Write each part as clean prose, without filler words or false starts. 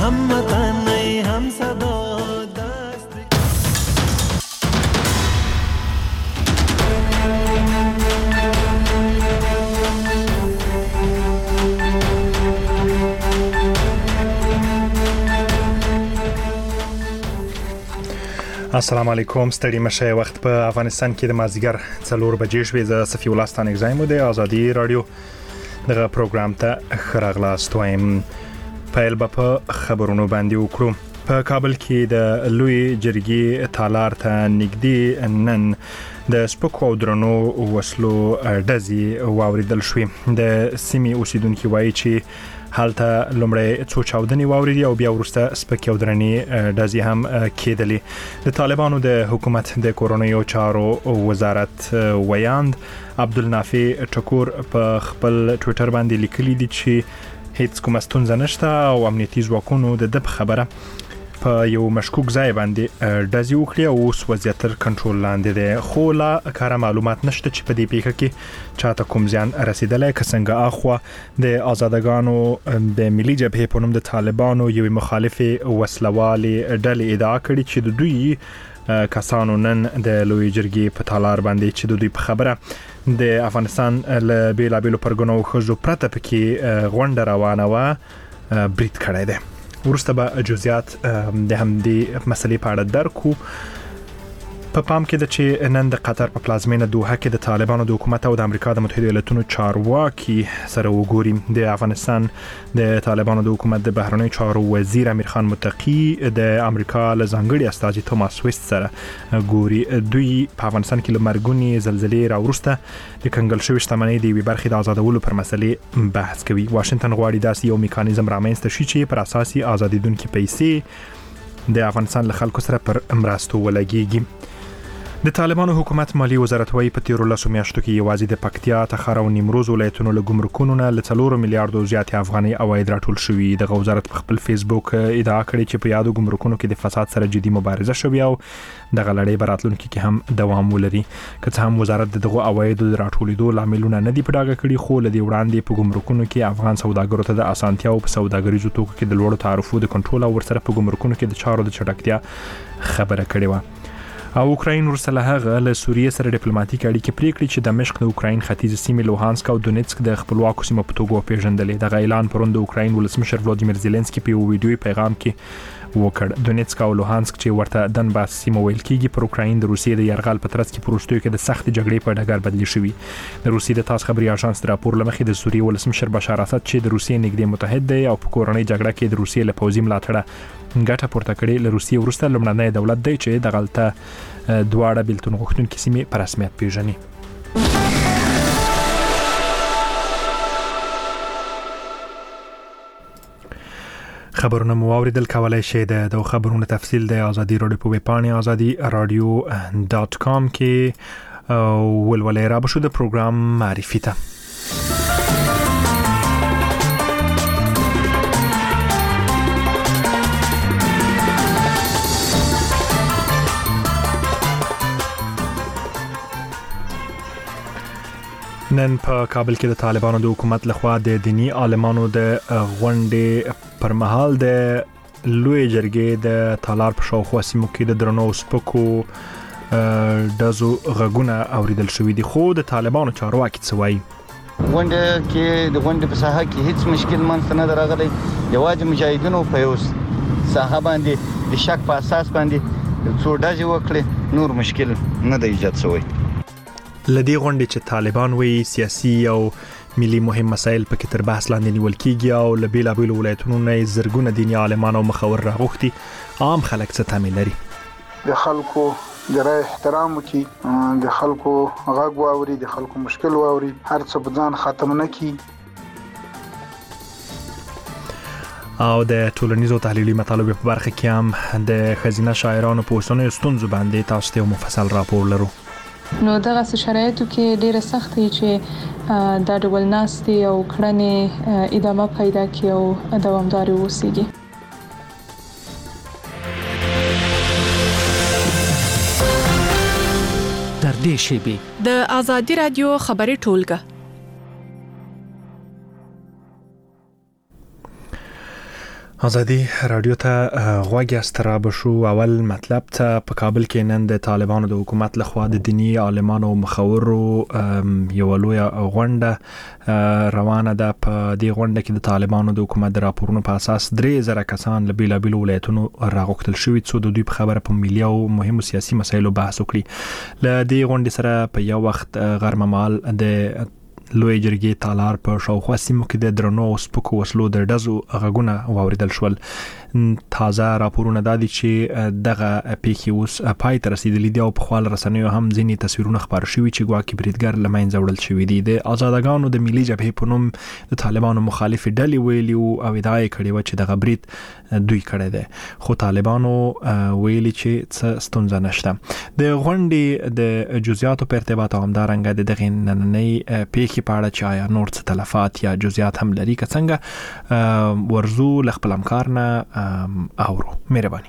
हम वतन नहीं हम सदा السلام علیکم ستړي مشه وخت په افغانستان کې د مازیګر 4 بجې شوې ز صفی الله ستان اگزایم د ازادي رادیو دغه پروګرام ته خراغلاست وایم پایل په خبرونو باندې وکړو په کابل کې د لوی جرګې تالار ته نږدې نن د سپکو او درنو وسلو ډزي واوریدل شوې د سیمې اوسیدونکو وایي چې حالته لمړی څو چاودنې واوریدي او بیا ورسته سپکې او درنې ډزي هم کېدلې د طالبانو د حکومت د کورونیو چارو وزارت ویاند عبدالنافع ټکور په خپل ټوئیټر باندې لیکلي دي چې هیڅ کومه ستونزه نشته او امنیتي ځواکونو د خبره په یو مشکوک ځای باندې ډزي وکړي او اوس وضعیت تر کنټرول لاندې دی خو لا کار معلومات نشته چې په دې پیښه کې چاته کوم زیان رسیدلی که څنګه اخوا د آزادګانو د ملي جبهې په نوم د طالبانو یو مخالف وسلوالي ډلې ادعا کړې چې د دوی کسانو نن د لوی جرګې په تالار باندې چې د دوی په خبره د افغانستان له بیلابیلو پرګنو خزو پرته پکې غونډه روانه و برید کړی دی ورسته به جزئیات د همدې مسلې په اړه درکو په پام کې د چې نن د قطر په پلازمینه دوحه کې د طالبانو د حکومت او د امریکا د متحده ایالاتونو چارواکي سره وګوري د افغانستان د طالبانو د حکومت د بهرنی چارو وزیر امیر خان متقی د امریکا له ځانګړي استازي توماس ویست سره ګوري دوی په افغانستان کې لمرګونی زلزلې راورسته د کنګل شوی شتمنۍ د وی برخې د آزادولو پر مسلې بحث کوي واشنگټن غواړي داسې یو میکانیزم رامنځته شي چې پر اساسي آزادیدونکو پیسې د افغانستان له خلکو سره پر مرستو ولګيږي د طالبانو حکومت مالی وزارت وايي په 13 میاشتو کې یوازې د پکتیا تخار او نیمروز ولایتونو له ګمرکونو نه ل 4 میلیارډ زیات افغاني عواید راټول شوي د وزارت په خپل فیسبوک ادعا کړې چې په یادو ګمرکونو کې د فساد سره جدي مبارزه شوې او د غلړې براتلونکو کې هم دوام ولري که څه هم وزارت دغه عواید د راټولېدو لاملونه نه دی پډاګه کړی خو لدی وړاندې په ګمرکونو کې افغان سوداګرو ته د اسانتیا او په سوداګریزو توکو کې د لوړو تعرفو د کنټرول او ورسره په ګمرکونو کې د چارو د چټکتیا خبره کړې و او اوکراین ورسره هغه له سوریه سره ډیپلوماټیک اړیکې پریکړې چې دمشق د اوکراین ختیځ سیمې لوهانسک او دونیتسک د خپلواکو سیمو په توګه پیژندلې د اعلان پروند اوکراین ولسمشر ولادیمیر زيلنسکي په ویډیوي پیغام کې وکړ دونیتسک او لوهانسک چې ورته دنباس سیمه ویل کیږي پر اوکراین د روسیې د یرغل په ترڅ کې پروستوي کې د سخت جګړې په ډګر بدلی شوی د روسیې د تاس خبري اژانس راپور لمخې د سوریې ولسمشر بشار اسد چې د روسیې نږدې متحد دی او په کورنۍ جګړه کې د روسیې له پوځي ملاتړه ګټه پورته کړې له روسیې ورسته لومړنی دولت دی چې د غلطه دواړه بیلتون غوښتونکو سیمې په رسمیت پیژني خبرونه مو اوریدل کولای شئ د خبرونو تفصیل د ازادي رادیو په ویب پاڼه azadi-radio.com کې ولولې را بشو د پروګرام معرفي ته نن په کابل کې د طالبانو د حکومت لخوا د دینی عالمانو د غونډې پر مهال د لوی جرګې د تالار په شاوخوا سیمو کې د درنو سپکو دزو غږونه اوریدل شوې دي خو د طالبانو چارواکي څه وایي غونډه کې د غونډې په ساحه کې هیڅ مشکل منځ نه راغلی یوازې مجاهدینو په یو ساحه باندې د شک په اساس باندې څو ډزې وکړي نور مشکل نه دی ایجاد شوی لدی غونډې چې طالبان وی سیاسي او ملي مهم مسایل پکې تر بحث لاندې نیول کیږي او له بیلابیلو ولایتونو نه زرګونه دیني عالمان او مخور راغوښتي عام خلک څه تامین لري د خلکو د رای احترام وکي د خلکو غږ واوري د خلکو مشکل واوري هر څه په ځان ختم نه کی او د ټولنیزو تحلیلي مطالبه په برخه کې هم د خزینه شاعرانو په اوسنیو ستونزو باندې تاسو ته مفصل راپور لرو نو دغه شرایطو کې ډیره سخت دی چې د ډول ناستي او کړنې ادامه پیدا کړي او دوامدار اوسيږي در دې شیبي د ازادي رادیو خبري ټولګه ازادي رادیو ته غوږی استراب شو. اول مطلب ته په کابل کې نن د طالبانو د حکومت لخوا د دینی عالمانو او مخورو یو لوی غونډه روانه ده. په دې غونډه کې د طالبانو د حکومت د راپورونو په اساس 3000 کسان له بیلابیلو ولایتونو راغوښتل شوي څو د دوی په خبره په ملي او مهمو سیاسي مسایلو بحث وکړي. له دې غونډې سره په یو وخت غرمه مهال د لوی جرګې تالار په شاوخوا سیمو کې د درنو او سپکو وسلو د ډزو غږونه واوریدل شول. تازه راپورونه دا دي چې دغه پیښې اوس پای ته رسیدلي دي او په خپل رسنیو هم ځینې تصویرونه خبر شوي چې ګواکې بریدګر له منځه وړل شوي دي. د آزادګانو د ملي جبهې په نوم د طالبانو مخالف ډلې ویلي او ادعا یې کړې و چې دغه برید دوی کړی دی، خو طالبانو ویلي چې څه ستونزه نشته. د غونډې د جزئیاتو په ارتباط همدارنګه د دغه نننۍ پیښې په اړه چې آیا نور څه تلفات یا جزئیات هم لري که څنګه ورزو ل خپل همکارنا اورو. مهرباني.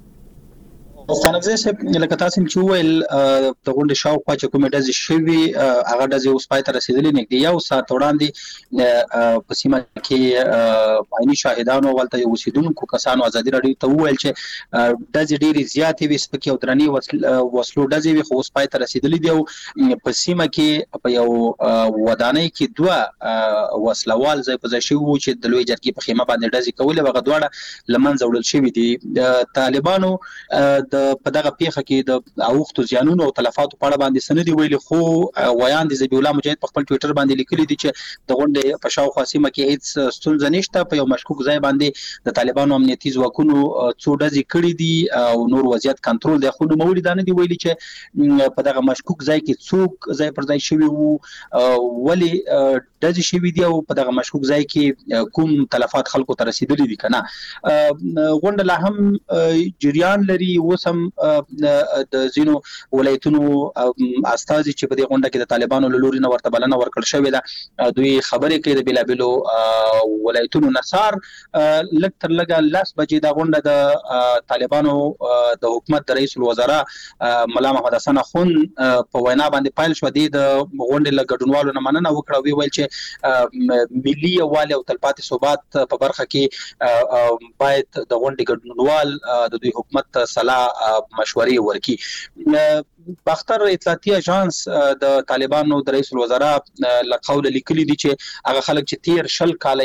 ستانګزه صاحب لکه تاسو چې ویل د غونډې شاوخوا چې کومه ډزې شوي هغه ډزې اوس پای ته رسیدلې نږدې یو ساعت وړاندې په سیمه کې عیني شاهدانو ولته یو اوسیدونکو کسانو ازادي رادیو ته وویل چې ډزې ډېرې زیاتې وي، سپکې او درنې وسلو ډزې وي، خو اوس پای ته رسیدلې دي او په سیمه کې په یو ودانۍ کې دوه وسلوال ځای په ځای شوي وو چې د لوی جرګې په خیمه باندې ډزې کولې، هغه دواړه له منځه وړل شوي دي. طالبانو په دغه پیښه کې د اوختو زیانونو او تلفاتو په اړه باندې سندې ویلي، خو ویان دي ذبیح الله مجاهد په خپل ټوئیټر باندې لیکلي دي چې د غونډې په شاوخوا سیمه کې هیڅ ستونزه نشته. په یو مشکوک ځای باندې د طالبانو امنیتي ځواکونو څو ډزې کړې دي او نور وضعیت کنټرول دی، خو نوموړي دا نه دي ویلي چې په دغه مشکوک ځای کې څوک ځای پر ځای شوي وو، ولې ډزې شوي دي او په دغه مشکوک ځای کې کوم تلفات خلکو ته رسیدلي دي که نه. غونډه لا هم جریان لري. اوس هم د ځینو ولایتونو استازي چې په دې غونډه کې د طالبانو له لوري نه ورته بلنه ورکړل شوې ده، دوی خبرې کوي د بیلابیلو ولایتونو نصار لږ تر لږه 10 بجې دا غونډه د طالبانو د حکومت د رئیس الوزرا ملا محمد حسن اخون په وینا باندې پایل شو. د غونډې له ګډونوالو نه مننه وکړه، ویل چې ملي یووالي او تلپاتې ثبات په برخه کې باید د غونډې ګډونوال د دوی حکومت صلاح مشورې ورکړي. باختر اطلاعاتي اژانس د طالبانو د رئیس الوزرا لقول لیکلي دي چې هغه خلک چې تیر 10 کال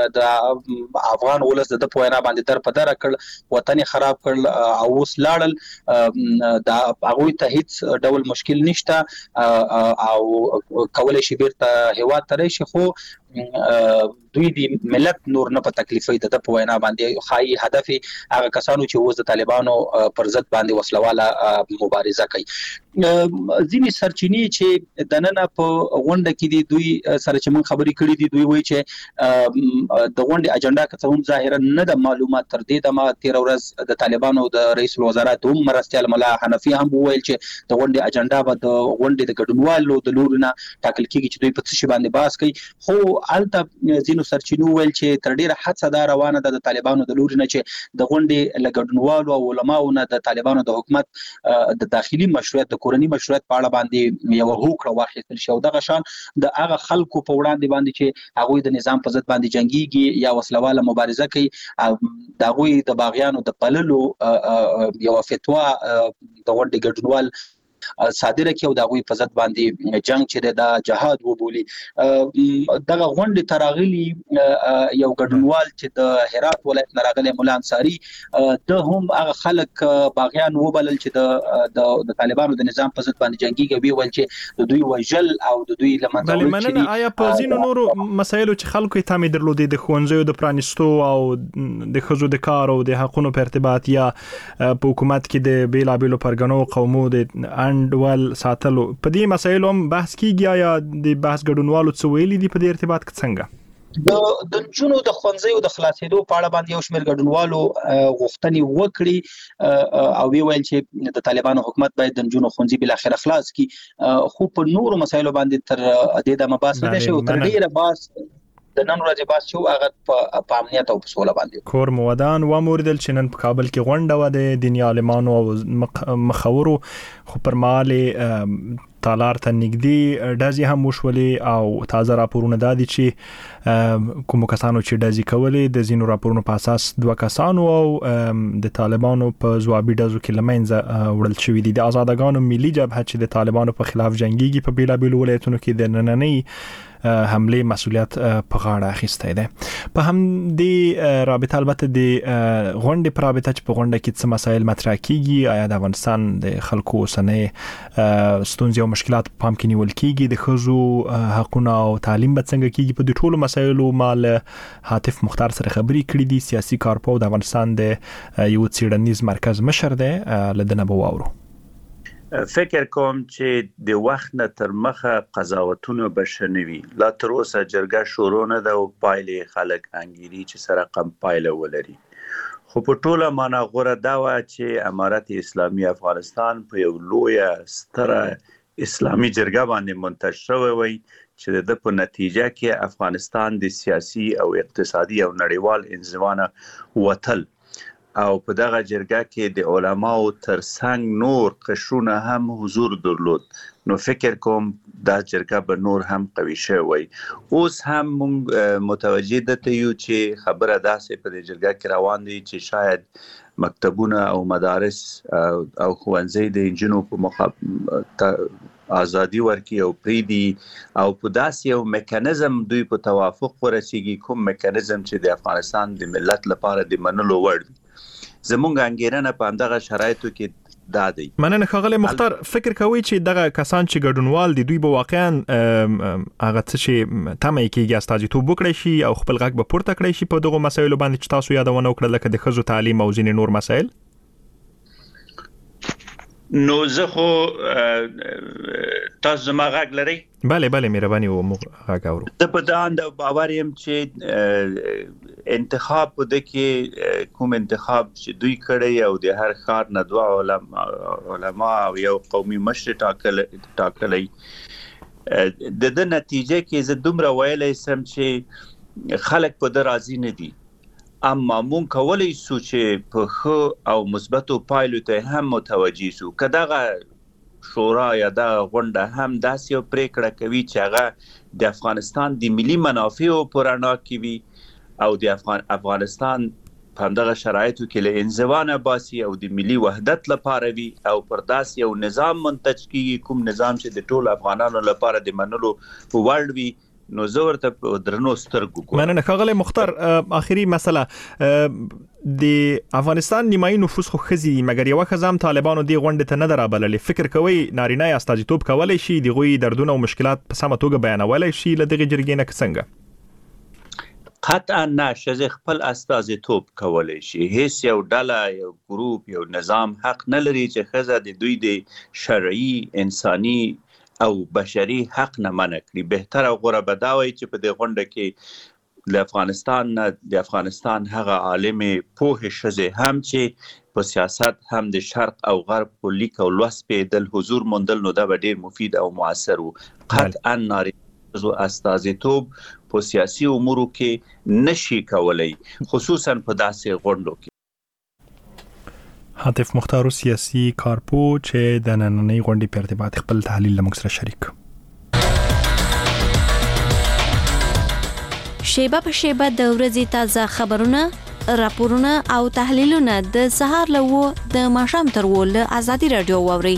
د افغان ولس د پوینا باندې در په در کړ، وطن خراب کړ او اوس لاړل، دا هغه ته هیڅ ډول مشکل نشته او کولای شي بیرته هیواد ته راشي، خو دوی دی ملت نور نه په تکلیفي د په وینا باندې خای هدف هغه کسانو چې اوس د طالبانو پر ضد باندې وسلواله مبارزه کوي. ځینې سرچینې چې د نن په غونډه کې دي دوی سره چې مون خبرې کړې دي، دوی وایي چې د غونډې اجنډا که هم ظاهرا نه د معلومات تر دې د ما 13 ورځ د طالبانو د رئیس الوزرا دوم مرستيال ملا حنفي هم وویل چې د غونډې اجنډا به د غونډې د ګډونوالو د لوري نه ټاکل کیږي چې دوی په څه باندې بحث کوي. خو الته ځینو سرچینو ویل چې تر ډیره حادثه دا روانه ده د طالبانو د لوري نه چې د غونډې لګډونوالو او علماو نه د طالبانو د حکومت د داخلي مشروعیت د کورنی مشروعیت په اړه باندې یو هوکړه واخیستل شو. دغه شان د هغه خلکو په وړاندې باندې چې هغه د نظام په ضد باندې جنگيږي یا وسلواله مبارزه کوي، د هغه د باغیانو د پللو یو فتوا د غونډې ګډونوال صادره کې او د هغه په ضد باندې جنگ چې د جهاد وبولي. دغه غونډې تراغلي یو ګډونوال چې د هرات ولایت نراغلي مولا انصاری د هم هغه خلک باغیان وبلل چې د طالبانو د نظام په ضد باندې جنگيږي، ویل چې د دوی وجل او د دوی لمنځه وړل. آیا په ځینو نورو مسایلو چې خلکو ته مې درلودي د خوندزیو د پرانستو او د خزو د کار او د حقونو په ارتباط یا په حکومت کې د بیلابیلو پرګنو قومو د انډول ساتلو په دې مسایلو هم بحث کیږي، یا د بحث ګډونوالو څه ویلي دي په دې ارتباط کې څنګه؟ د جنونو د خونځیو د خلاصېدو په اړه باندې یو شمېر ګډونوالو غوښتنې وکړي او ویل چې د طالبانو حکومت باید د جنونو خونځي بل اخر خلاص کړي، خو په نورو مسایلو باندې تر دې د مباحث نه شي او تر ډیره باس د نن ورځې باس چې هغه په امنیت او په سوله باندې کور مودان و موردل چې نن په کابل کې غونډه و د دیني عالمانو او مخورو خو پر مهال تالار ته نږدې ډزې هم وشولې او تازه راپورونه دادي چې کوم کسانو چې ډزې کولې د زینو راپورونو په اساس 2 کسانو او د طالبانو په ځوابي ډزو کې لمنځه وړل شوې دي. د آزادګانو ملي جبهه چې د طالبانو په خلاف جنگيږي په بیلابیلو ولایتونو کې د نننۍ حمله مسؤلیت په غاړه اخیسته ده. په هم د رابطه البته د غونډې پر رابطه چې په غونډه کې څه مسایل مطرح کیږي، آیا د افغانستان د خلکو اوسنۍ ستونزې او مشکلات په پام کې نیول کیږي، د ښځو حقوقونه او تعلیم به څنګه کیږي، په دې ټولو مسایلو مال حاتف مختار سره خبرې کړې دي. سیاسي کارپو د افغانستان د یو څېړنیز مرکز مشر دی، لدنه به واورو. فکر کوم چې د وخت نه تر مخه قضاوتونه بشنوي. لا تر اوسه جرګه شروع نه ده او پایلې خلک انګیري چې سره کم پایله ولري. خو په ټوله معنا غوره دا و چې امارت اسلامي افغانستان په یو لویه ستره اسلامي جرګه باندې منتشر شوی وي چې د په نتیجه کې افغانستان د سیاسي او اقتصادي او نړیوال انزوانه وتل او په دغه جرګه کې د علماو ترڅنګ نور قشرونه هم حضور درلود. نو فکر کوم دا جرګه به نور هم قوي شوی. اوس هم موږ متوجه دته یو چې خبره داسې په دې جرګه کې روان دي چې شاید مکتبونه او مدارس او ښوونځي د انجینو په ازادي ورکي او پریدي او په داسې یو میکانیزم دوی په توافق ورسیږي، کوم میکانیزم چې د افغانستان د ملت لپاره د منلو وړ دی. زمونږ انګیرنه په همدغه شرایطو کې دا دی. مننه ښاغلی مختار. فکر کوي چې دغه کسان چې ګډونوال دي دوی به واقعا هغه څه چې تمه کېږي استازیتوب وکړي شي او خپل غږ به پورته کړی شي په دغه مسایلو باندې چې تاسو یادونه وکړه، لکه د ښځو تعلیم او ځینې نور مسایل؟ نو زه خو تاسو زما غږ لرئ؟ بله مهرباني و غږ اورو. زه په دا اند باور یم چې انتخاب په د کې کوم انتخاب چې دوی کړی او د هر ښار نه 2 علما او یو قومي مشر ټاکلی د نتیجه کې زه دومره ویلی سم چې خلک په د راضي نه دي. اما مون کولای سو چې په خو او مثبتو پایلو ته هم متوجي سو. کداغه شورا یا دا غونډه هم داسې یو پریکړه کوي چې هغه د افغانستان د ملي منافعو پرانا کوي او د افغانستان په همدغه شرایطو کې له انزوانه باسي او د ملي وحدت لپاره وي او پر داسې یو نظام منتج کیږي، کوم نظام چې د ټولو افغانانو لپاره د منلو وړ وي. نو زه ورته درنو سترګو کوم. مننه ښاغلی مختار. آخري مسله، د افغانستان نیمایي نفوس خو ښځې دي، مګر یوه ښځه هم طالبانو دې غونډې ته نه ده رابللې. فکر کوئ نارینه یې استازیتوب کولی شي، د هغوی دردونه او مشکلات په سمه توګه بیانولی شي له دغې جرګې نه که څنګه؟ قطعا نه، ښځې خپل استازیتوب کولی شي. هیڅ یو ډله، یو ګروپ، یو نظام حق نه لري چې ښځه د دوی د شرعي، انساني او بشري حق نه منع کړي. بهتره غوره به دا وي چې په دې غونډه کې د افغانستان هغه عالمې پوهې ښځې هم چې په سیاست هم د شرق او غرب په لیک او لوست پیدل حضور موندل، نو دا به ډیر مفید او مؤثر وو. قطعا نارینه استازیتوب په سیاسي امورو کې نشي کولای، خصوصا په داسې غونډو کې. حاتف مختار، سیاسي کارپو چې د نننۍ غونډې په ارتباط خپل تحلیل له موږ سره شریک. شیبه په شیبه د ورځې تازه خبرونه، راپورونه او تحلیلونه د سهار له 9 د ماښام تر 10 له آزادي رادیو واورئ.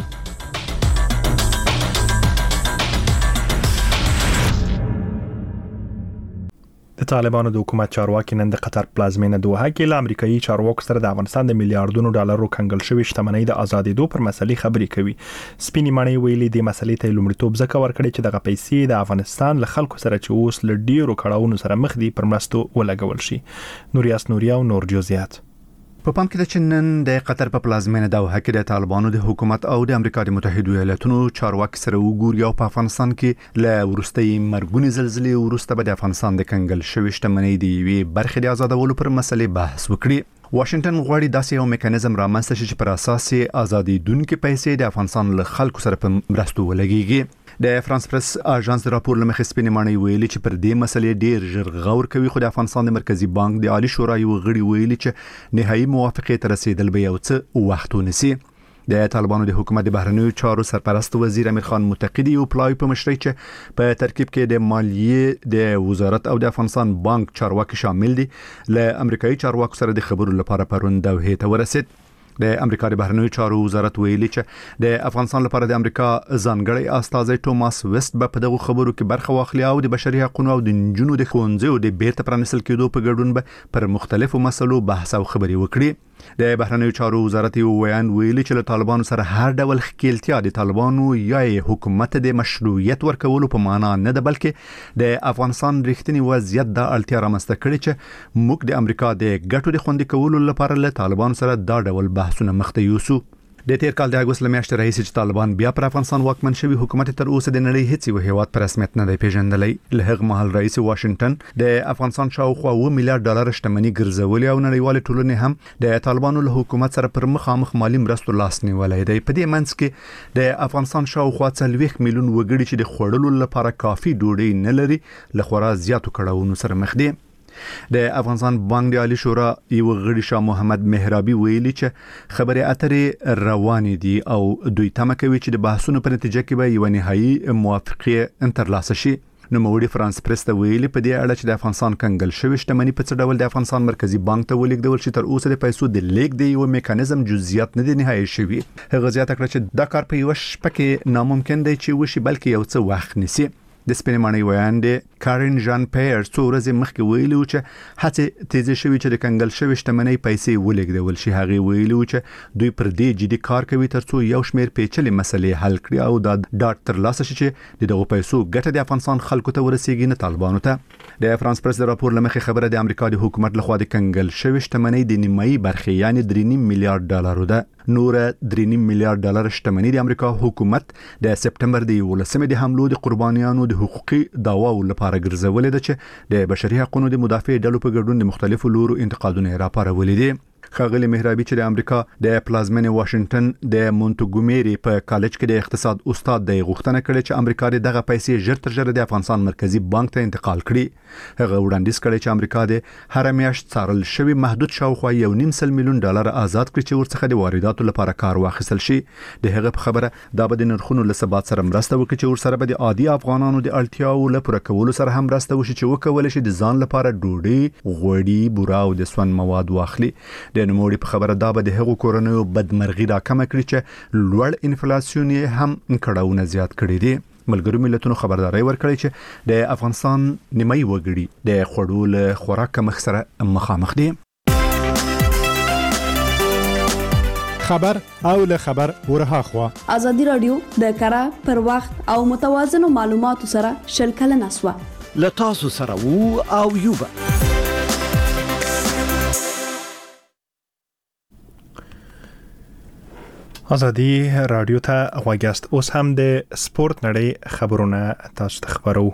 د طالبانو د حکومت چارواکي نن د قطر پلازمینه دوحه کې له امریکایي چارواکو سره د افغانستان د میلیارډونو ډالرو کنګل شوی شتمنۍ د آزادېدو پر مسلې خبرې کوي. سپینې مڼې ویلي د مسلې ته لومړیتوب ځکه ورکړي چې دغه پیسې د افغانستان له خلکو سره چې اوس له ډیرو کړاوونو سره مخ دي پر مرستو ولګول شي. نوریاس نوریا او نور جزئیات. په پام کې د چنن د قطر په پلازمینه دوحه کې د طالبانو د حکومت او د امریکا د متحده ایالاتونو چارواکي سره وګوري او په افغانستان کې له ورستۍ مرګونی زلزلې ورسته به د افغانستان د کنګل شوی شتمنۍ د یوې برخې د آزادولو پر مسلې بحث وکړي. واشنگټن غواړي داسې یو میکانیزم رامنځته شي چې پر اساس آزادي دونکو پیسې د افغانستان له خلکو سره په مرستو ولګيږي. د فرانس پریس اژانس د راپور لمخې سپینې ماڼۍ ویلي چې پر دې مسلې ډیر ژر غور کوي، خو د افغانستان د مرکزی بانک د عالی شورا یو غړي ویلي چې نهایی موافقه ته رسیدل به یو څه وخت ونیسي. د طالبانو د حکومت د بهرنیو چارو سرپرست وزیر امیر خان متقی یو پلای په مشرۍ چې په ترکیب کې د مالیې د وزارت او د افغانستان بانک چارواکي شامل دي، له امریکایي چارواکو سره د خبرو لپاره پرون دوحې ته ورسید. د امریکا د بهرنیو چارو وزارت ویلي چې د افغانستان لپاره د امریکا ځانګړی استازی ټوماس ویست په دغه خبرو کې برخه واخلي او د بشري حقوقو او د نجونو د ښوونځیو د بیرته پرانیستل کېدو په ګډون به پر مختلفو مسلو بحث او خبري وکړي. د بهرنیو چارو وزارت یو ویان ویلي چې له طالبانو سره هر ډول ښکیلتیا د طالبانو یا حکومت د مشروعیت ورکولو په معنا نه ده، بلکې د افغانستان رښتینی وضعیت د اړتیا رامنځته کړي چې موږ د امریکا د ګټو د خوندي کولو لپاره له طالبانو سره دا ډول بحثونه مخته یوسو. د تیر کال د اګوست لمیاشتې راهیسې چې طالبان بیا پر افغانستان واکمن شوي، حکومت تر اوسه د نړۍ هیڅ یو هیواد پر رسمیت نه دی پیژندلی. له هغه مهال رئیس واشنگټن د افغانستان شاوخوا 2 میلیارډ ډالر شتمنۍ ګرځولې او نړیوال ټولنې هم د طالبانو له حکومت سره پر مخامخ مالی مرستو لاس نیولای دی. په دې منځ کې د افغانستان شاوخوا 40 میلیون وګړي چې د خوړلو لپاره کافي ډوډۍ نه لري، له خورا زیاتو کړاوونو سره مخ دي. د افغانستان بانک د عالی شورا یو غړي شاه محمد مهرابي ویلي چې خبرې اترې روانې دي او دوی تمه کوي چې د بحثونو په نتیجه کې به یو نهایی موافقه ترلاسه شي. نوموړي فرانس پریس ته ویلي په دې اړه چې د افغانستان کنګل شوی شتمنۍ په څه ډول د افغانستان مرکزی بانک ته ولیږدول شي، تر اوسه د پیسو د لیږد د یو میکانیزم جزئیات نه دي نهایی شوي. هغه زیاته کړه چې دا کار په یو شپه کې ناممکن دی چې وشي، بلکې یو څه وخت نیسي. د سپینې ماڼۍ ویان د کارین ژان پیر څو ورځې مخکې ویلي و چې هڅې تیزې شوي چې د کنګل شوي شتمنۍ پیسې ولیږدول شي. هغې ویلي و چې دوی پر دې جدي کار کوي ترڅو یو شمېر پیچلې مسلې حل کړي او دا ډاډ ترلاسه شي چې دغه پیسو ګټه د افغانستان خلکو ته ورسیږي، نه طالبانو ته. د فرانس پریس د راپور لمخې خبره د امریکا د حکومت لخوا د کنګل شوي شتمنۍ د نیمایي برخې یعنی 3.5 میلیارډ ډالر ده. نور 3.5 میلیارډ ډالر شتمنۍ د امریکا حکومت د سپټمبر د 11 د حملو د قربانیانو د حقوقي دعواو لپاره ګرځولې ده چې د بشري حقوقو د مدافع ډلو په ګډون د مختلفو لورو انتقادونه راپارولې دي. ښاغلي مهرابي چې د امریکا د پلازمینې واشنگټن د مونټګومیری په کالج کې د اقتصاد استاد دی غوښتنه کړې چې امریکا دغه پیسې ژر تر ژره د افغانستان مرکزی بانک ته انتقال کړي. هغه وړاندیز کړی چې امریکا د هر میاشت څارل شوی محدود شاوخوا 1.5 میلیون ډالر آزاد کړي چې ورڅخه د وارداتو لپاره کار واخیستل شي. د هغه په خبره دا به د نرخونو له ثبات سره مرسته وکړي چې ورسره به د عادي افغانانو د اړتیاو لپاره پوره کولو سره هم مرسته وشي چې وکولای شي د ځان لپاره ډوډۍ، غوړي، بوره او د سون مواد واخلي. د نوموړي په خبره دا به د هغو کورنیو بدمرغي راکمه کړي چې لوړ انفلاسیون هم کړاوونه زیات کړي دي. ملګرو ملتونو خبرداري ورکړي چې د افغانستان نیمایي وګړي د خوړو له خوراک کمښت سره مخامخ دي. خبر او له خبر ورها خوا ازادي رادیو د کara پر وخت او متوازنو معلوماتو سره شلکل نسوه لتاسو سره وو او یوبا. ازادي رادیو ته غواګست. اوس هم د سپورت نړۍ خبرونه تاسو ته خبرو.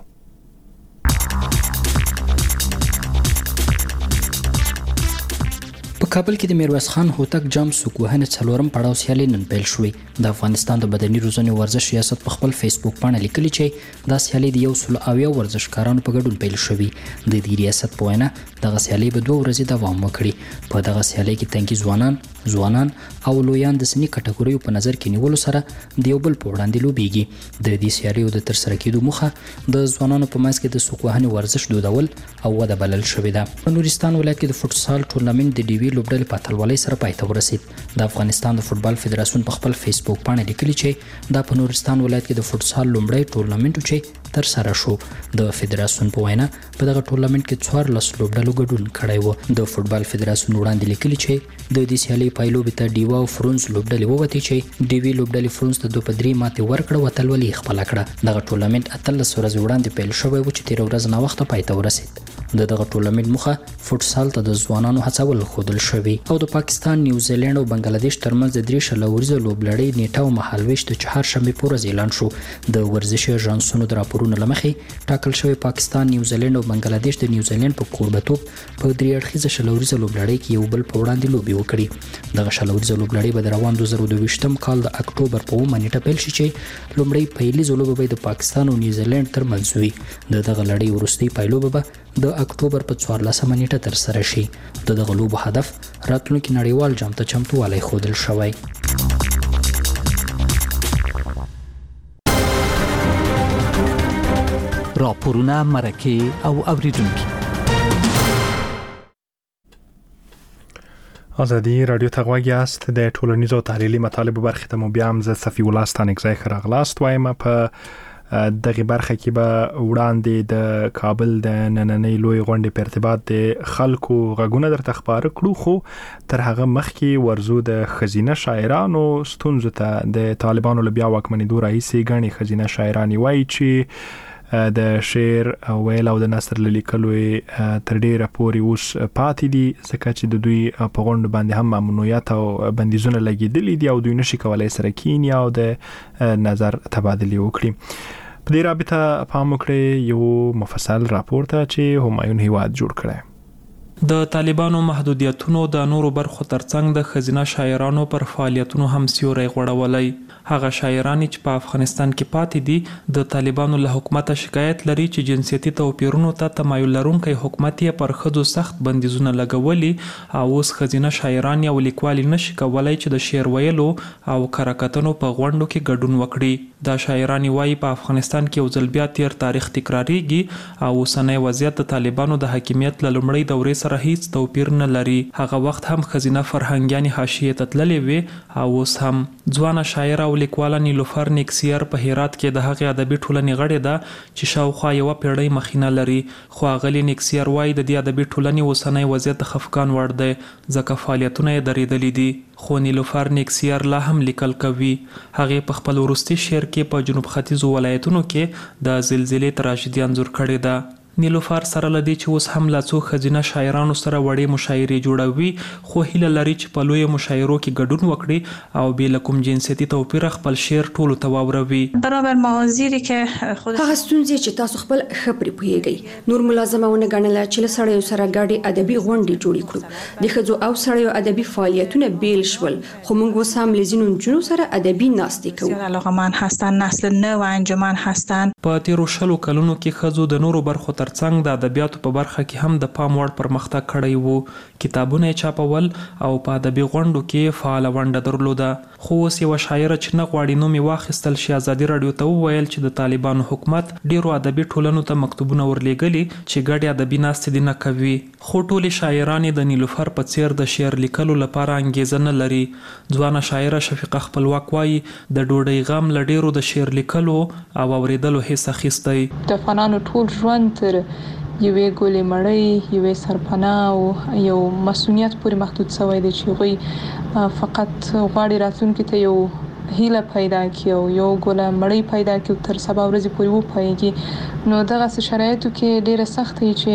په کابل کې د میرویس خان هوتک جام سوکوهنه څلورم پړاو سیالي نن پیل شوې. د افغانستان د بدني روزنې ورزش ریاست په خپل فیسبوک باندې لیکلي چې دا سیالي د 100 ورزشکارانو په ګډون پیل شوې. د دې ریاست په وینا دغه سیالي به 2 ورځې دوام وکړي. په دغه سیالي کې تنکي ځوانان او لویان د سنی کټګوریو په نظر کې نیولو سره د یو بل په وړاندې لوبېږي. د دې سیالیو د ترسره کېدو موخه د ځوانانو په منځ کې د سوکوهنې ورزش دودول او وده بلل شوې ده. په نورستان ولایت کې د فوټسال ټورنمنت د ډیوی لوبډلې په اتلولۍ سره پای ته ورسید. د افغانستان د فوټبال فدراسیون په خپل فیسبوک باندې لیکلي چې دا په نورستان ولایت کې د فوټسال لومړی ټورنمنت چې تر سره شو. د فدراسیون په وینا په دغه ټورنمنت کې 14 لوبډلو ګډون کړی و. د فوټبال فدراسیون وړاندې لیکلي چې د دې سیالي پایلوبې ته ډیوا او فرونز لوبډلې ووتې چې ډیوی لوبډلې فرونز ته 2-3 ماتې ورکړه او اتلولي خپل کړه. دغه ټورنمنت 18 ورځې وړاندې پیل شوی و چې 13 ورځې نه وخت پای ته ورسید. دغه ټورنمنت موخه فوټسال ته د ځوانانو هڅول خودل شوی او د پاکستان، نیوزیلند او بنگلاديش ترمنځ د 3 شلوريزه لوبلړۍ نیټه او مهالويش د چهارشنبه په ورځ اعلان شو. د ورزش اژانسونو د راپورونو لمخې ټاکل شوی پاکستان، نیوزیلند او بنگلاديش د نیوزیلند په کوربتوب په 3 اړخیزه شلوريزه لوبلړۍ کې یو بل په وړاندې لوبي وکړي. دغه شلوريزه لوبلړۍ به د روان 2022م کال د اکتوبر په 9 نیټه پیل شي چې لومړی پیلیزه لوبه به د پاکستان او نیوزیلند ترمنځ وي. دغه لړۍ وروستۍ پایلوبه به د اکتوبر په 14 نیټه تر سره شي. دغه لوبو هدف راتلونکي نړیوال جام ته چمتووالی ښودل شوی. راپورونه، مرکې او اوریدونکي. ازادي رادیو ته غوږ یاست. د ټولنیزو تحلیلي مطالبو برخې ته مو بیا هم زه صفي الله ستانکزی ښه راغلاست وایم. په دغه برخه کې به وړاندې د کابل د نننۍ لوی غونډې په ارتباط د خلکو غږونه درته خبره کړو، خو تر هغه مخکې ورزو د خزینه شاعرانو ستونزو ته. د طالبانو له بیا واکمنېدو راهیسې ګڼې خزینه شاعران وایي چې د شعر ویل او د نثر لیکلو تر ډیره پورې اوس پاتې دي، ځکه چې د دوی په غونډو باندې هم ممنوعیت او بندیزونه لګیدلي دي او دوی نشي کولای سره کینی او د نظر تبادله وکړي. په دې رابطه پام وکړئ یو مفصل راپور ته چې همایون هیواد جوړ کړی. د طالبانو محدودیتونو د نورو برخو ترڅنګ د خزینه شاعرانو پر فعالیتونو هم سیوری غوړولی. هغه شاعران چې په افغانستان کې پاتې دي د طالبانو له حکومت شکایت لري چې جنسیتي توپیرونو ته تمایل لرونکي حکومت یې پر ښځو سخت بندیزونه لګولي او اوس خزینه شاعران او لیکوال نشي کولای چې د شعر ویلو او کراکتنو په غونډو کې ګډون وکړي. دا شاعران وايي په افغانستان کې یو ځل بیا تیر تاریخ تکراریږي او اوسنی وضعیت د طالبانو د حاکمیت له لومړۍ دورې سره هیڅ توپیر نه لري. هغه وخت هم خزینه فرهنګیانې حاشیې ته تللې وې او اوس هم. ځوانه شاعره او لیکواله نیلوفر نیکسیر په هرات کې د هغې ادبي ټولنې غړې ده چې شاوخوا یوه پیړۍ مخینه لري، خو اغلې نیکسیر وايي د دې ادبي ټولنې اوسنی وضعیت د خفګان وړ دی ځکه فعالیتونه یې درېدلي دي. خو نیلوفر نیکسیر لا هم لیکل کوي. هغې په خپل وروستي شعر کې په جنوب ختیځو ولایتونو کې د زلزلې تراژیدي انځور کړې ده. نیلوفر سره لدی چې اوس هم لا څو خزینه شاعرانو سره وړې مشاعرې جوړوي، خو هیله لري چې په لوی مشاعرو کې ګډون وکړي او بې له کوم جنسیتي توپیر خپل شعر ټولو ته واوروي. برابر موازیری که خود هغه ستونزې چې تاسو خپل ښه پرې پوهیږئ نور ملازمه ونه ګڼله چې له سړیو سره ګډې ادبي غونډې جوړې کړو. د ښځو او سړیو ادبي فعالیتونه بیل شول، خو موږ اوس هم له ځینو نجونو سره ادبي ناستې کوو. علاقه‌مند هستن، نسل نو انجمن هستن. په تیرو 20 کلونو کې ښځو د نورو برخو ترڅنګ د ادبیاتو په برخه کې هم د پام وړ پرمختګ کړی وو. کتابونه یې چاپول او په ادبي غونډو کې فعاله ونډه درلوده. خو اوس یوه شاعره چې نه غواړي نوم یې واخیستل شي ازادي راډیو ته وویل چې د طالبانو حکومت ډیرو ادبي ټولنو ته مکتوبونه ورلیږلي چې ګډې ادبي ناستې دې نه کوي. خو ټولې شاعرانې د نیلوفر په څیر د شعر لیکلو لپاره انګیزه نه لري. ځوانه شاعره شفیقه خپلواک وایي د ډوډۍ غم له ډیرو د شعر لیکلو او اوریدلو هیڅ اخیستی. د افغانانو ټول ژوند تر یوې ګولې مړۍ، یوې سرپناه او یو مسؤلیت پورې محدود شوی دی چې هغوی فقط غواړي راتلونکي ته یو هیله پیدا کړي او یو ګوله مړۍ پیدا کړي تر سبا ورځې پورې وپایږي. نو دغسې شرایطو کې ډیره سخت دی چې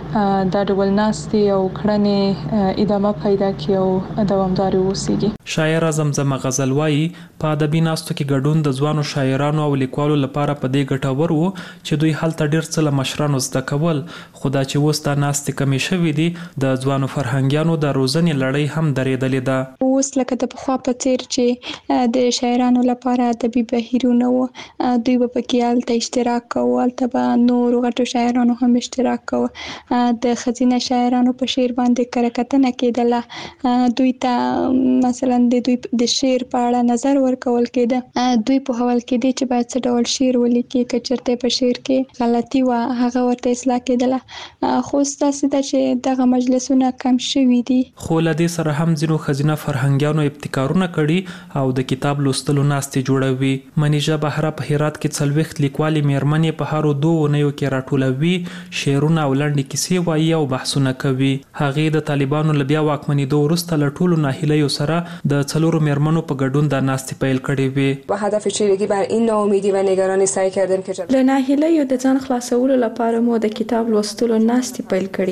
دا ډول ناستې او کړنې ادامه پیدا کړي او دوامدارې واوسیږي. شاعره زمزمه غزل وایي په ادبي ناستو کې ګډون د ځوانو شاعرانو او لیکوالو لپاره په دې ګټور و چې دوی هلته ډیر څه له مشرانو زده کول، خو دا چې اوس دا ناستې کمې شوې دي د ځوانو فرهنګیانو د روزنې لړۍ هم درېدلې ده. اوس لکه د پخوا په څیر چې د شاعرانو لپاره ادبي بهیرونه و، دوی به پکې هلته اشتراک کوو، هلته به نورو غټو شاعرانو هم اشتراک کوو. د ښځینه شاعرانو په شعر باندې کره کېدله، دوی ته مثلا د دوی د شعر په اړه نظر ورکول کېده، دوی په حوال کې چې باید څه ډول شعر ولیکي، که چېرته په شعر کې غلطي وه هغه ورته اصلاح کېدله. خو اوس داسې ده چې دغه مجلسونه کم شوي دي. خو له دې سره هم ځینو ښځینه فرهنګیانو ابتکارونه کړي او د کتاب لوستلو ناستې جوړوي. منیژه بهره په هرات کې 40 لیکوالې میرمنې په هرو 2 اونیو کې راټولوي، شعرونه او لنډې کیسې وایي او بحثونه کوي. هغې د طالبانو له بیا واکمنېدو وروسته له ټولو ناهیلیو سره د 4 میرمنو په ګډون دا ناستې پیل کړې وې. با هدف چیرگی بر این ناامیدی و نگرانی سعی کردیم که له ناهیلیو د ځان خلاصولو لپاره مو د کتاب لوستلو ناستې پیل کړې.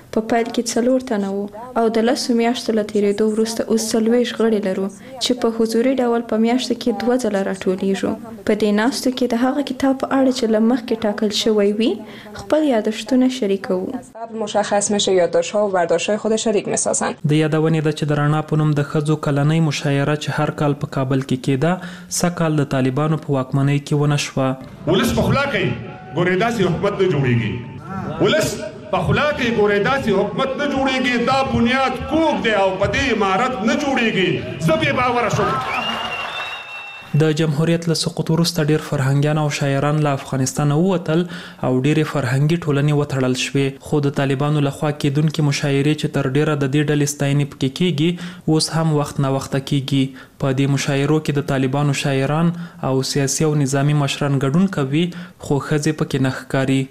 په پیل کې 4 تنه وو او د 10 میاشتو له تیرېدو وروسته اوس 40 غړي لرو چې په حضوري ډول په میاشت کې 2 ځله راټولیږو. په دې ناستو کې د هغه کتاب په اړه چې له مخکې ټاکل شوی وي خپل یادښتونه شریکوو. مشخص میشه یادداشت‌ها و برداشت‌های خود شریک می‌سازن. د یادونې د چې د رڼا په نوم د ښځو کلنۍ مشاعره چې هر کال په کابل کې کېده سکهال د طالبانو په واکمنۍ کې ونه شوه. ولس په خلا کوي ګورې داسې حکومت نه جوړیږي. ولس په خلا کې ګورې داسې حکومت نه جوړیږي. دا بنیاد کوک دی او په دې عمارت نه جوړیږي. زه به باور شم. د جمهوریت له سقوط وروسته ډیر فرهنګیان او شاعران له افغانستان ووتل او ډیره فرهنګي ټولنې وتړل شوې، خو د طالبانو لخوا کېدونکې مشاعرې چې تر ډیره د دې ډلې ستاینې پکې کیږي اوس هم وخت نه وخت کیږي. په دې مشاعرو کې د طالبانو شاعران او سیاسي او نظامی مشران ګډون کوي خو ښځې پکې نه ښکاري.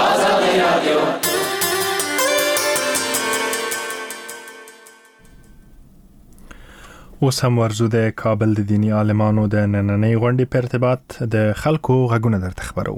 اوس هم ورزو د کابل د دینی عالمانو د نننۍ غونډې په ارتباط د خلکو غږونه درته خبرو.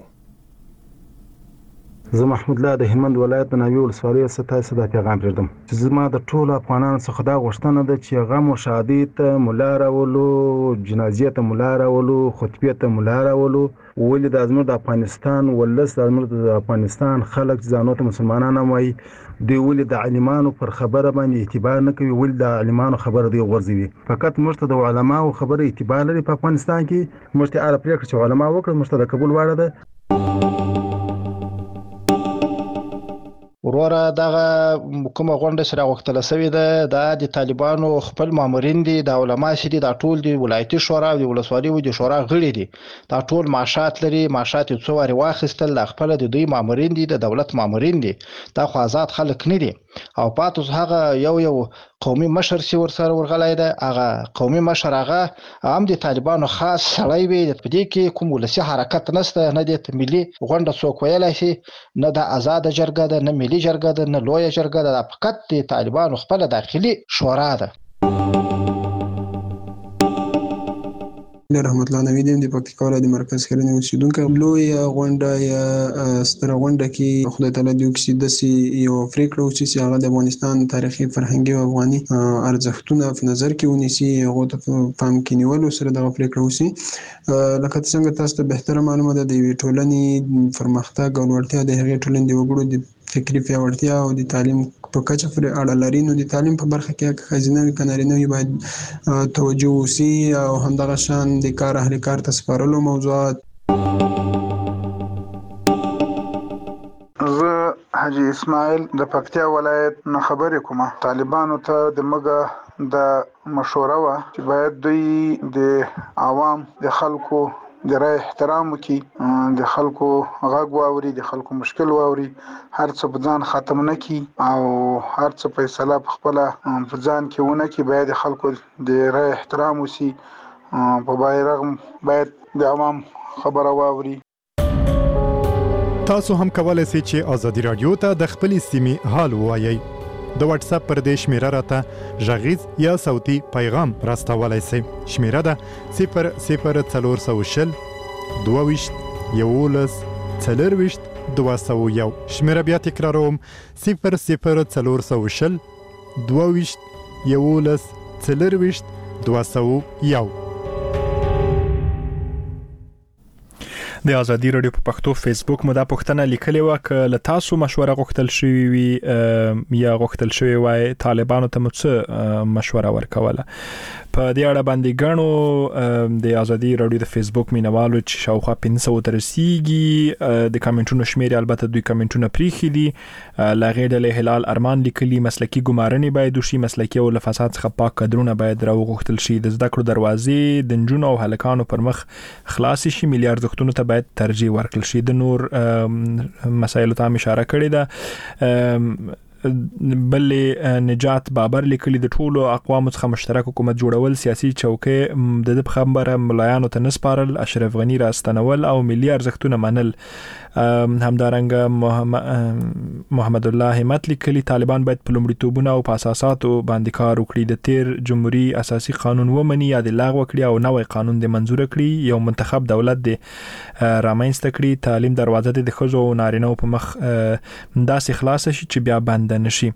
زه محمود الله د هلمند ولایت د ناوې ولسوالۍ څخه دا پیغام پرېږدم چې زما د ټولو افغانانو څخه دا غوښتنه ده چې غم او ښادۍ ته ملا راولو، جنازې ته ملا راولو، خطبې ته ملا راولو. ولې دا زموږ د افغانستان ولس، دا زموږ د افغانستان خلک ځانو ته مسلمانان هم وایي، دوی ولې د عالمانو پر خبره باندې اعتبار نه کوي؟ ولې د عالمانو خبره دوی غورځوي؟ فقط موږ ته د علماو خبره اعتبار لري په افغانستان کې. موږ ته هغه پرېکړه چې علما وکړه موږ ته د قبول وړ ده. وروره دغه کومه غونډه چې راغوښتله سوې ده دا د طالبانو خپل مامورین دي، د علما چې دي دا ټول د ولایتي شورا او د ولسوالۍ او د شورا غړي دي، دا ټول معاشات لري. معاشات یې څو وارې واخیستل، دا خپل د دوی مامورین دي، د دولت مامورین دي، دا خو آزاد خلک نه دي. او پاتوس هغه یو قومي مشر چې ورسره ورغلی ده، هغه قومي مشر هغه هم د طالبانو خاص سړی وي. په دې کې کوم ولسي حرکت نشته، نه د ملي غونډه څوک ویلی شي، نه د آزاده جرګه ده، نه ملي جرګه ده، نه لویه جرګه ده، فقط د طالبانو خپل داخلي شورا ده. رحمت الله نوی دیم د پکتیکا ولایت مرکز کرنې اوسیدونکی. لوی غونډه یا ستره غونډه کې خدای تعالی دې وکړي داسې یو پرېکړه وشي چې هغه د افغانستان تاریخي، فرهنګي او افغاني ارزښتونه په نظر کې ونیسي، هغو ته په پام کې نیولو سره دغه پرېکړه وشي. لکه څنګه تاسو ته بهتره معلومه ده د یوې ټولنې پرمختګ او لوړتیا د هغې ټولنې د وګړو د فکري پیاوړتیا او د تعلیم په کچه پورې اړه لري. نو د تعلیم په برخه کې که ښځینه وي که نارینه وي باید توجه وشي او همدغه شان د کار اهل کار ته سپارلو موضوعات. زه حاجی اسماعیل د پکتیا ولایت نه خبرې کوم. طالبانو ته د مګه د مشوره وه چې باید دوی د عوام د خلکو د رای احترام وکړي، د خلکو غږ واوري، د خلکو مشکل واوري، هر څه په ځان ختم نه کړي او هر څه فیصله په خپله په ځان کې ونه کړي. باید د خلکو د رای احترام وشي، په بیرغ باید د عوام خبره واوري. تاسو هم کولای شئ چې ازادي رادیو ته د خپلې سیمې حال ووایئ. د واتس اپ پر دې شمیره راته غږیز یا صوتي پیغام راستولای شئ. شمیره ده 00400 22 11 40 201. شمیره بیا تکراروم 00400 22 11 40 201. د ازادي رادیو په پښتو فیسبوک مو دا پوښتنه لیکلې و ک له تاسو مشوره غوښتل شوی وي یا غوښتل شوی وای طالبانو ته مو څه مشوره ورکوله. په دې اړه باندې غنو د ازادي رادیو د فیسبوک مینوالو چې شاوخوا 500 تر رسیدي د کمنټونو شمیر البته دوی کمنټونه پریخي دي. لاغې د هلال ارمان لیکلي مسلکی ګمارنې باید وشي، مسلکی او لفظات څخه پاک کډرونه باید راوغوښتل شي، د زده کړو دروازې د نجونو او هلکانو پر مخ خلاص شي، ملي ارزښتونو ته باید ترجیح ورکړل شي. د نور مسایلو ته اشاره کړې ده. بل نجات بابر لیکلي د ټولو اقوامو څخه مشترک حکومت جوړول، سیاسي چوکۍ د خبره ملایانو ته نسپارل، اشرف غنی راستنول او ملي ارزښتونه منل همدارنګه محمد الله همت لیکلي طالبان باید په لومړیتوبونو او په اساساتو باندې کار وکړي، د تیر جمهوریت اساسي قانون ومني یا د لغوه کړي او نوې قانون د منزور کړي، یو منتخب دولت د رامنځته کړي، تعلیم دروازه د ښځو او نارینه‌و په مخ داسې خلاص شي چې بیا بند نشي.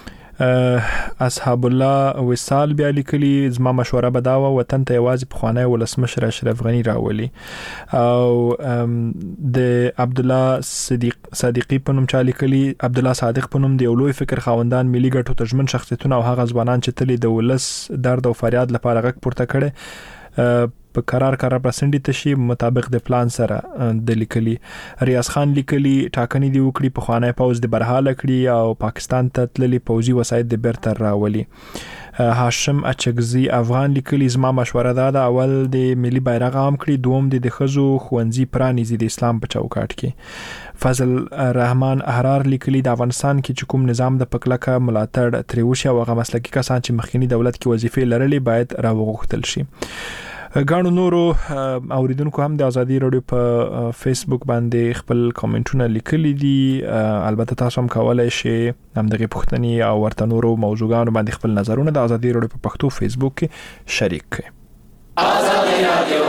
اصحاب الله وصال بیا لیکلي زما مشوره به دا و وطن ته یوازې پخوانی ولسمشر اشرف غنی راولي. او د عبد الله صادقی په نوم چا لیکلي، عبد الله صادق په نوم د یو لوی فکر خاوندان، ملي ګټو ته ژمن شخصیتونه او هغه ځوانان چې تل د ولس درد او فریاد لپاره غږ پورته کړي په قرار پرسنډي تشي مطابق د پلان سره د لیکلي. ریاض خان لیکلي ټاکنې دی وکړي، په خوانی پوز د برحاله کړي او پاکستان ته تللي پوزي وسایل د بیرته راولي. هاشم اچګزي افغان لیکلي زما مشوره ده اول د ملي بیرغ عام کړي، دوم د ښځو ښوونځي پرانیزي د اسلام په چوکاټ کې. فضل رحمان احرار لیکلي د افغانستان کې چې کوم نظام د پکلکه ملاتړ ترې وشي او هغه مسلکي کسان چې مخکینی دولت کې وظیفې لرلې باید راوغوښتل شي. ګانو نورو اوریدونکو هم د ازادي رادیو په فیسبوک باندې خپل کامنټونه لیکلي دي، البته تاسو هم کولای شئ همدغه پوښتنې او ورته نورو موضوعاتو باندې خپل نظرونه د ازادي رادیو په پښتو فیسبوک کې شریک کړئ. ازادي رادیو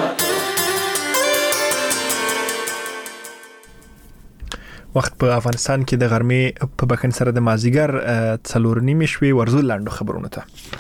وخت په افغانستان کې د غرمې په بخن سره د مازیګر 4:30 شوي. ورزو لاندو خبرونه ته.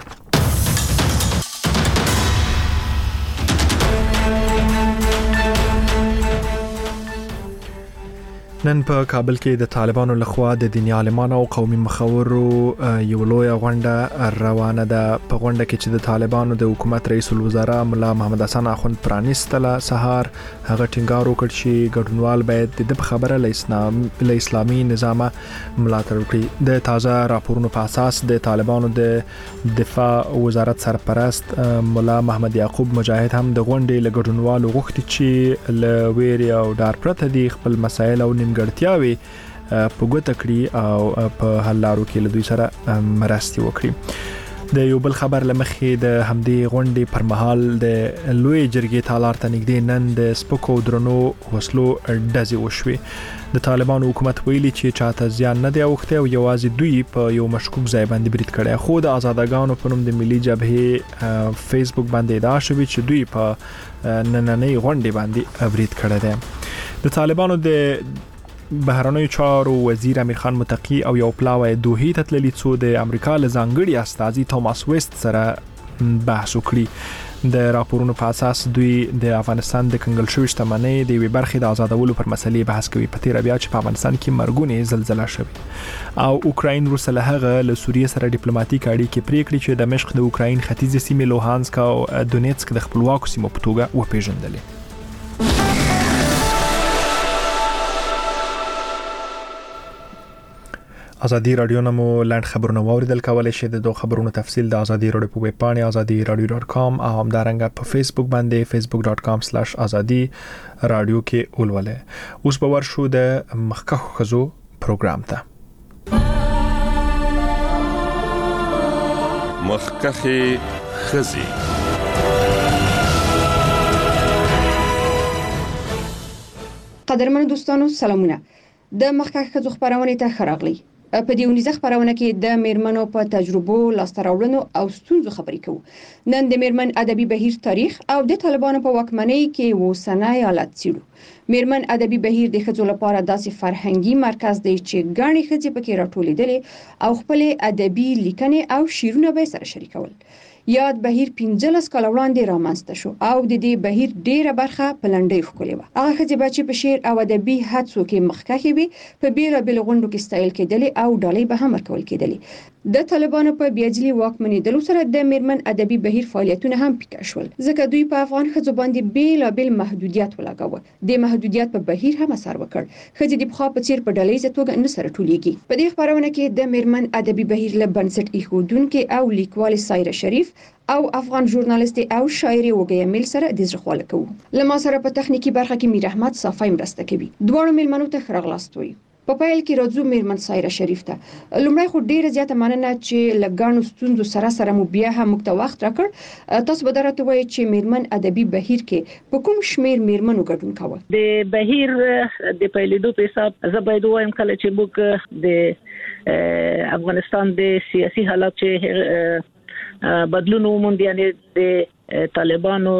نن په کابل کې د طالبانو لخوا د دیني عالمانو او قومي مخورو یو لوی غونډه روانه ده. په غونډه کې چې د طالبانو د حکومت رئیس الوزرا مولا محمد حسن اخوند پرانیستله سهار، هغه ټینګار وکړ چې ګډونوال باید د خبره له اسلامي نظام ملاتړ وکړي. د تازه راپورونو په اساس د طالبانو د دفاع وزارت سرپرست مولا محمد یعقوب مجاهد هم د غونډې له ګډونوالو غوښتي چې له ویرې او ډار پرته د خپل مسایل او ګړتیاوي په ګوته کړي او په حل لارو کې له دوی سره مرستې وکړي. د یو بل خبر لمخې د همدې غونډې پر مهال د لوی جرګې تالار ته نږدې نن د سپکو درنو وسلو ډزې وشوې. د طالبانو حکومت ویلي چې چاته زیان نه دی اوښتی او یوازې دوی په یو مشکوک ځای باندې برید کړی، خو د آزادګانو په نوم د ملي جبهې فیسبوک باندې ادعا شوې چې دوی په نننۍ غونډې باندې برید کړی دی. د طالبانو د بهرنیو چارو وزیر امیر خان متقی او یو پلاوی دوحې ته تللی څو د امریکا له ځانګړي استازي توماس ویست سره بحث وکړي. د راپورونو په اساس دوی د افغانستان د کنګل شوی شتمنۍ د یوې برخې د آزادولو پر مسلې بحث کوي، په تیر بیا چې په افغانستان کې مرګونې زلزلہ شوې او اوکراین روسه له هغه له سوریه سره ډیپلوماټیک اړیکې پرې کړې چې دمشق د اوکراین ختیځې سیمې لوهانسک او دونیتسک د خپلواکو سیمو په توګه وپیژندلې. ازادي رادیو نمو لاند خبرونه واوریدل، کولای شئ د دوه خبرونو تفصیل د ازادي رادیو په ویب پاڼه azadiradio.com او همدارنګه په فیسبوک باندې facebook.com/azadi رادیو کې ولولئ. اوس به ورشو د مخکخو خزو پروګرام ته. مخکخي خزي قدرمن دوستانو سلامونه. د مخکخ خزو خبرونه ته خراغلی. په دې ونیزه خبرونه کې د میرمنو په تجربو لاسته راوړنو او ستونزو خبرې کوو. نن د میرمن ادبي بهیر تاریخ او د طالبانو په واکمنۍ کې وسنۍ حالت څیړو. میرمن ادبي بهیر د ښځو لپاره داسې فرهنګي مرکز دی چې ګڼې ښځې پکې راټولېدلې او خپل ادبي لیکنې او شعرونه به سره شریکول. یاد بهیر 15 کال وړاندې رامنځته شو او د دې بهیر ډیره برخه په لنډۍ ښکلې و. هغه ښځې چې په شعر او ادبي هڅو کې مخکښې وي په بیلابیلو غونډو کې ستایل کېدلې او ډالۍ به هم ورکول کېدلې. د طالبانو په بیاجلي واکمنېدلو سره د میرمن ادبي بهیر فعالیتونه هم پیکه شول، ځکه دوی په افغان ښځو باندې بیلابیل محدودیت ولګاوه. د محدودیت په بهیر هم اثر وکړ. ښځې د پخوا په څیر په ډلهیزه توګه نه سره ټولېږي. په دې خبرونه کې د میرمن ادبي بهیر له بنسټ ایښودونکي او لیکوال سایره شریف او افغان ژورنالیست او شاعر وګیا میل سره د زړه کوو. لمه سره په تخنیکی برخه کې میر احمد صافی مرسته کوي. دواړو میلمنو ته خراغلاست وي. په پیل کې راځو میرمن سایره شریف ته. لومړی خو ډیره زیاته مننه چې لګانو ستونزو سره مو بیا هم مکته وخت راکړ. تاسو به درته وایي چې میرمن ادبي بهیر کې په کوم شمیر میرمنو ګډون کاوه؟ د بهیر د پیلېدو په حساب زه باید وایم کله چې موږ د افغانستان د سیاسي حالات چې بدلون وموند، یعنی د طالبانو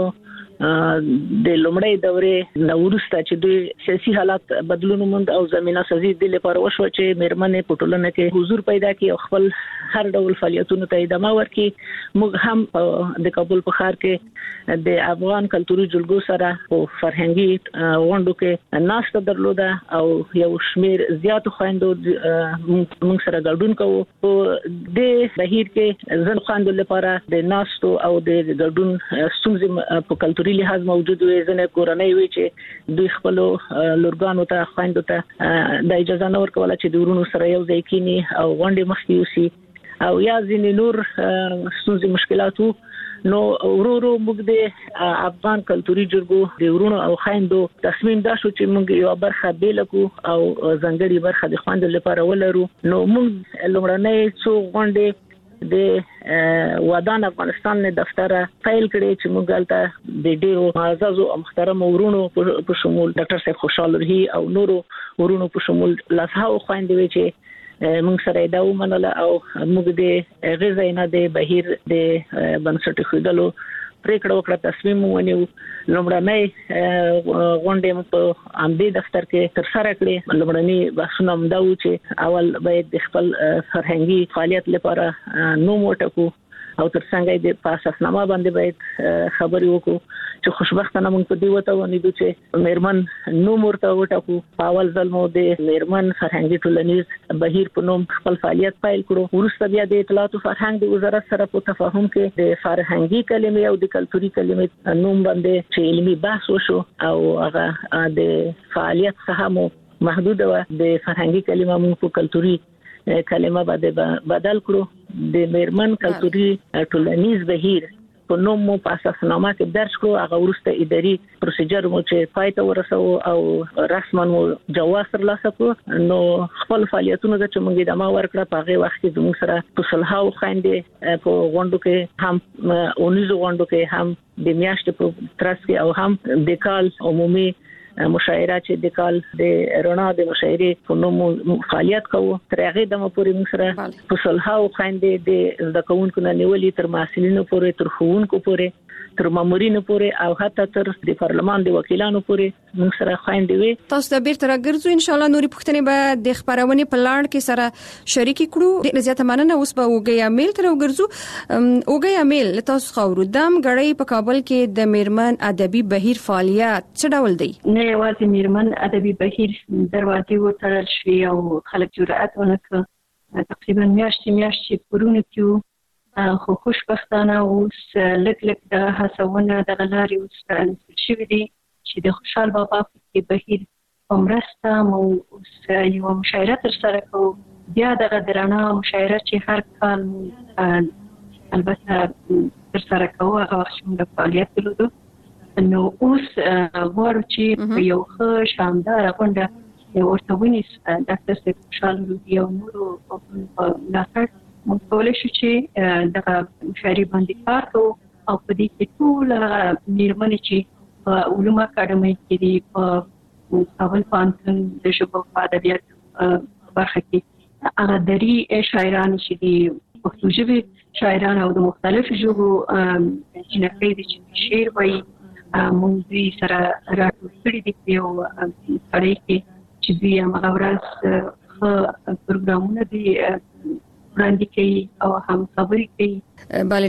د لومړی دورې نو وروسته چې د سیاسي حالات بدلون وموند او زمينه سازي د لپاره وشو چې میرمنې په ټولنه کې حضور پیدا کړي او خپل هر ډول فعالیتونو ته ادامه ورکړي. موږ هم د کابل په ښار کې د افغان کلتوري جلګو سره په فرهنګي غونډو کې ناشته درلوده او یو شمیر زیات خويندو موږ سره ګډون کوو. په د بهیر کې زن خويندو لپاره د ناشتو او د ګډون ستونزې په کلتوري لحاظ موجود وي. ځنه کورنۍ وي چې دوی خپل لورګانو ته خويندو ته د اجازه نه ورکوله چې د ورونو سره یو ځای کینی او غونډې مخکې وسی او یا ځینې نور ستونزې مشکلاتو. نو ورو موږ د افغان کلتوري جرګو د ورونو او خويندو تصمیم دا شو چې موږ یو برخه بیلکو او ځنګړي برخه د خويندو لپاره ولرو. نو موږ لومړنۍ څو غونډې د ودان افغانستان نه دفتر فایل کړي چې موږ غلطه د ډیرو معزز او محترم ورونو په شمول ډاکټر صاحب خوشحال رهي او نورو ورونو په شمول لاسهاو خويندې وي چې موږ سره دا ومنله او موږ د غزاینه د بهیر د بنسټ خېدلو پریکړه وکړه، تصمیم ونیو. لومړنۍ غونډه په امدی دفتر کې تر سره کړې. لومړنۍ بحثونه هم دا و چې اول باید د خپل فرهنګي فعالیت لپاره نوم وټاکو او ترڅنګ د پاساسنامه باندې باید خبري وکړو چې خوشبختانه موږ په دې وته ونیدو چې میرمن نوم ورته وټاکو. په اول ځل مو د میرمن فرهنګي ټولنیز بهیر په نوم خپل فعالیت پیل کړو. ورسته بیا د اطلاعات او فرهنګ د وزارت سره په تفاهم کې د فرهنګي کلمې او د کلتوري کلمې نوم باندې چې علمي بحث وشو او هغه د فعالیت څخه مو محدود و. د فرهنګي کلمه موږ په کلتوري کلمه باندې بدل کړو. د میرمن کلتوري ټولنیز بهیر په نوم مو په اساسنامه کې درج کړو. هغه ورسته اداري پروسیجر مو چې پای ته ورسو او رسما مو جواز ترلاسه کړو. نو خپل فعالیتونو چې موږ د ما ورکړه په هغه وخت کې موږ سره په صلحاو خويندې په غونډو کې هم اونیزو غونډو کې هم د میاشتې په ترڅ کې او هم د کال عمومي مشاعره چې د کال د رڼا د مشاعره په نوم فعالیت کوو. تر هغه دمه پورې موږ سره په صلحاو خويندې د زده کوونکو نه نیولې تر محصلینو پورې، تر ښوونکو پورې، تر مامورینو پورې او حتی تر د پارلمان د وکیلانو پورې موږ سره خويندې وي. تاسو ته بیرته راګرځو. ان شاء الله نوري پښتنې به د خبرونه په لاند کې سره شریک کړو. د زیاته مننه. اوس به وګیا میل تر وګرځو. وګیا میل تاسو خبرو دم غړې په کابل کې د میرمن ادبي بهیر فعالیت څه ډول دی؟ نه یوازې میرمن ادبي بهیر دروازې وتړل شوې او خلک جرأت ونکړ. تقریبا میاشتې پرونه کې خو خوشبختانه اوس لږ د هڅونه د لارې اوس پرانستل شوې دي چې د خوشحال بابا په بهیر په مرسته مو اوس یو مشاعره ترسره کوو. بیا دغه درانه مشاعره چې هر کال البته ترسره کوو هغه وخت موږ د فعالیت درلودو. نو اوس غواړو چې په یو ښه شانداره غونډه ورته ونیسو ډاکټر صاحب خوشحال رهي او نورو ملاتړ موږ کولی شو چې دغه مشاعرې باندې کار کوو او په دې کې ټول میرمنې چې په علومو اکاډمۍ کې دي، په کابل پوهنتون د ژبو او ادبیاتو برخه کې هغه دري شاعران چې دي، پښتو ژبې شاعران او د مختلفو ژبو جینکۍ دي چې شعر وایي، موږ دوی سره راټول کړي دي په یو سړی کې چې دوی همغه ورځ ښه پروګرامونه دي وړاندې کوي او هم خبرې کوي.